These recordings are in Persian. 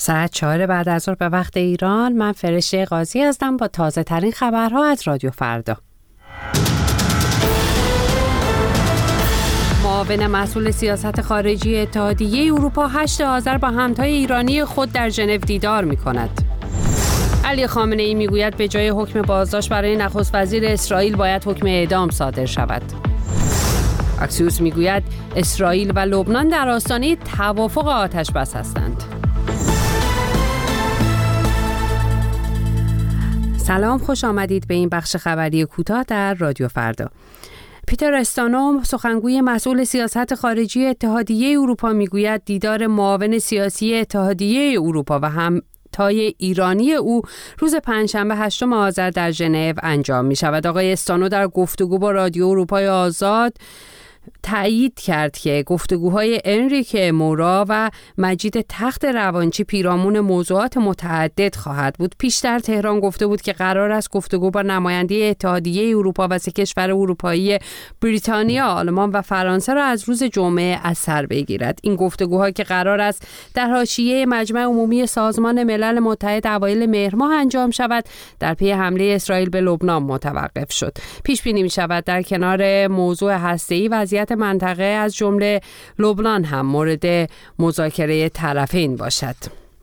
ساعت 4 بعد از ظهر به وقت ایران. من فرشته قاضی هستم با تازه ترین خبرها از رادیو فردا. معاون مسئول سیاست خارجی اتحادیه اروپا 8 آذر با همتای ایرانی خود در ژنو دیدار می‌کند. علی خامنه‌ای میگوید به جای حکم بازداشت برای نخست وزیر اسرائیل باید حکم اعدام صادر شود. اکسیوس میگوید اسرائیل و لبنان در آستانه توافق آتش بس هستند. سلام، خوش آمدید به این بخش خبری کوتاه در رادیو فردا. پیتر استانو، سخنگوی مسئول سیاست خارجی اتحادیه اروپا، میگوید دیدار معاون سیاسی اتحادیه اروپا و همتای ایرانی او روز پنجشنبه 8 آذر در ژنو انجام می شود. آقای استانو در گفتگو با رادیو اروپای آزاد تأیید کرد که گفتگوهای انریکه مورا و مجید تخت روانچی پیرامون موضوعات متعدد خواهد بود. پیشتر تهران گفته بود که قرار است گفتگو با نماینده اتحادیه اروپا و 3 کشور اروپایی بریتانیا، آلمان و فرانسه را از روز جمعه از سر بگیرد. این گفتگوها که قرار است در حاشیه مجمع عمومی سازمان ملل متحد اوایل مهر ماه انجام شود، در پی حمله اسرائیل به لبنان متوقف شد. پیش بینی می شود در کنار موضوع هسته‌ای وضعیت منطقه از جمله لبنان هم مورد مذاکره طرفین باشد.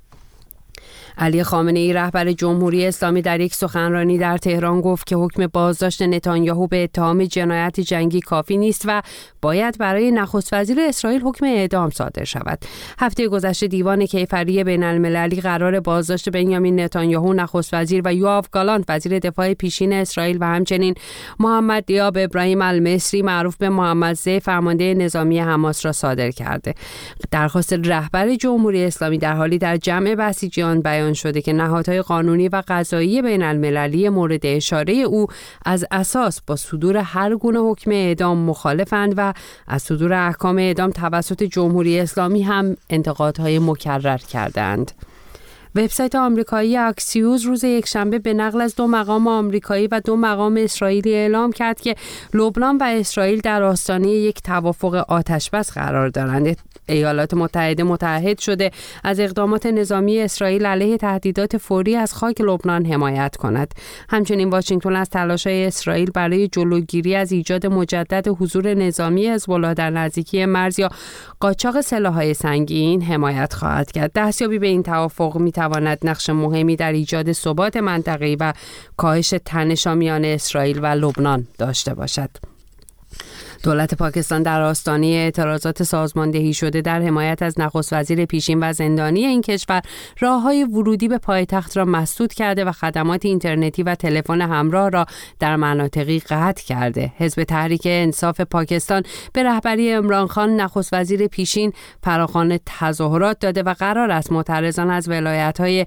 علی خامنه‌ای رهبر جمهوری اسلامی در یک سخنرانی در تهران گفت که حکم بازداشت نتانیاهو به اتهام جنایت جنگی کافی نیست و باید برای نخست وزیر اسرائیل حکم اعدام صادر شود. هفته گذشته دیوان کیفری بین المللی قرار بازداشت بنیامین نتانیاهو نخست وزیر و یوآف گالانت وزیر دفاع پیشین اسرائیل و همچنین محمد دیاب ابراهیم المصری معروف به محمد زی فرمانده نظامی حماس را صادر کرده. درخواست رهبر جمهوری اسلامی در حالی در جمع بسیجیان بیان شده که نهادهای قانونی و قضایی بین المللی مورد اشاره او از اساس با صدور هر گونه حکم اعدام مخالفند و از صدور احکام اعدام توسط جمهوری اسلامی هم انتقادهای مکرر کردند. وبسایت آمریکایی اکسیوس روز یکشنبه به نقل از 2 مقام آمریکایی و 2 مقام اسرائیلی اعلام کرد که لبنان و اسرائیل در آستانه یک توافق آتش‌بس قرار دارند. ایالات متحده متعهد شده از اقدامات نظامی اسرائیل علیه تهدیدات فوری از خاک لبنان حمایت کند. همچنین واشنگتن از تلاش‌های اسرائیل برای جلوگیری از ایجاد مجدد حضور نظامی حزب‌الله در نزدیکی مرز یا قاچاق سلاح‌های سنگین حمایت خواهد کرد. دستیابی به این توافق می‌تواند نقش مهمی در ایجاد ثبات منطقه‌ای و کاهش تنش‌ها میان اسرائیل و لبنان داشته باشد. دولت پاکستان در آستانه اعتراضات سازماندهی شده در حمایت از نخست وزیر پیشین و زندانی این کشور راه‌های ورودی به پایتخت را مسدود کرده و خدمات اینترنتی و تلفن همراه را در مناطقی قطع کرده. حزب تحریک انصاف پاکستان به رهبری عمران خان نخست وزیر پیشین فراخوان تظاهرات داده و قرار است معترضان از ولایت‌های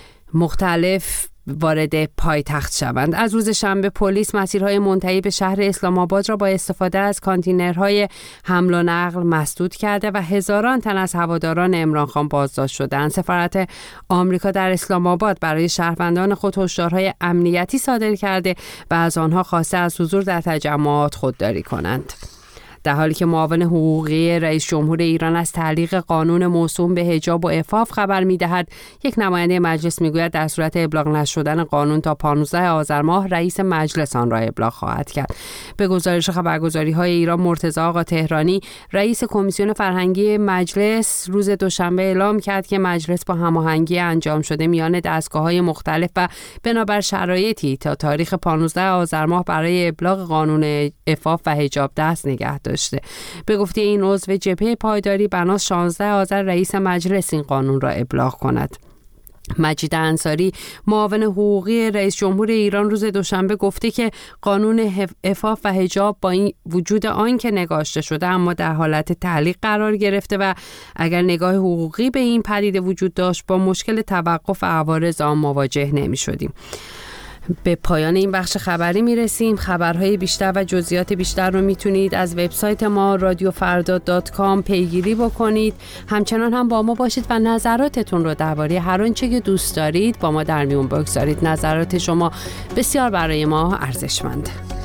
مختلف وارد پایتخت شوند. از روز شنبه پلیس مسیرهای منتهی به شهر اسلام آباد را با استفاده از کانتینرهای حمل و نقل مسدود کرده و هزاران تن از هواداران عمران خان بازداشت شدند. سفارت آمریکا در اسلام آباد برای شهروندان خود هشدارهای امنیتی صادر کرده و از آنها خواسته از حضور در تجمعات خودداری کنند. در حالی که معاون حقوقی رئیس جمهور ایران از تعلیق قانون موسوم به حجاب و عفاف خبر می‌دهد، یک نماینده مجلس می‌گوید در صورت ابلاغ نشدن قانون تا 15 آذر ماه رئیس مجلس آن را ابلاغ خواهد کرد. به گزارش خبرگزاری‌های ایران، مرتضی آقا تهرانی رئیس کمیسیون فرهنگی مجلس روز دوشنبه اعلام کرد که مجلس با هماهنگی انجام شده میان دستگاه‌های مختلف و بنابر شرایطی تا تاریخ 15 آذر ماه برای ابلاغ قانون عفاف و حجاب دست نگه داشته. به گفته این عضو جبهه پایداری، بناست 16 آذر رئیس مجلس این قانون را ابلاغ کند. مجید انصاری معاون حقوقی رئیس جمهور ایران روز دوشنبه گفته که قانون عفاف و حجاب با این وجود آن که نگاشته شده اما در حالت تعلیق قرار گرفته و اگر نگاه حقوقی به این پدیده وجود داشت با مشکل توقف عوارض آن مواجه نمی شدیم. به پایان این بخش خبری میرسیم. خبرهای بیشتر و جزئیات بیشتر رو میتونید از وبسایت ما radiofarda.com پیگیری بکنید. همچنان هم با ما باشید و نظراتتون رو درباره هر آنچه که دوست دارید با ما در میون بگذارید. نظرات شما بسیار برای ما ارزشمنده.